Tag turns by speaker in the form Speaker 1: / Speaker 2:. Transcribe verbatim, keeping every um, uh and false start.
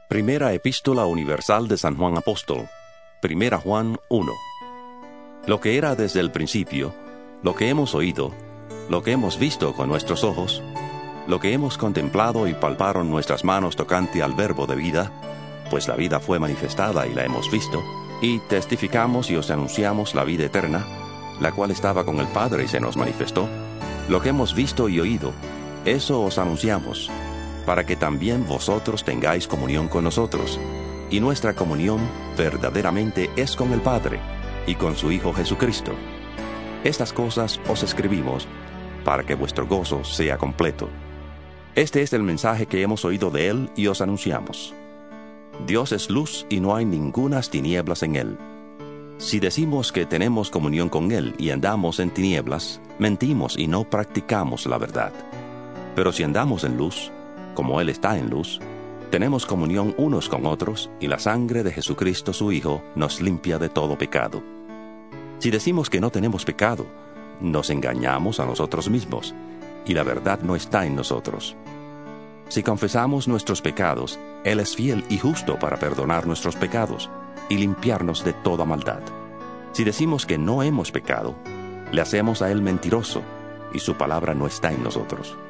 Speaker 1: Primera Epístola Universal de San Juan Apóstol, Primera Juan uno. Lo que era desde el principio, lo que hemos oído, lo que hemos visto con nuestros ojos, lo que hemos contemplado y palparon nuestras manos tocante al verbo de vida, pues la vida fue manifestada y la hemos visto, y testificamos y os anunciamos la vida eterna, la cual estaba con el Padre y se nos manifestó. Lo que hemos visto y oído, eso os anunciamos, para que también vosotros tengáis comunión con nosotros. Y nuestra comunión verdaderamente es con el Padre y con su Hijo Jesucristo. Estas cosas os escribimos para que vuestro gozo sea completo. Este es el mensaje que hemos oído de Él y os anunciamos. Dios es luz y no hay ningunas tinieblas en Él. Si decimos que tenemos comunión con Él y andamos en tinieblas, mentimos y no practicamos la verdad. Pero si andamos en luz, como Él está en luz, tenemos comunión unos con otros, y la sangre de Jesucristo su Hijo nos limpia de todo pecado. Si decimos que no tenemos pecado, nos engañamos a nosotros mismos, y la verdad no está en nosotros. Si confesamos nuestros pecados, Él es fiel y justo para perdonar nuestros pecados y limpiarnos de toda maldad. Si decimos que no hemos pecado, le hacemos a Él mentiroso, y su palabra no está en nosotros.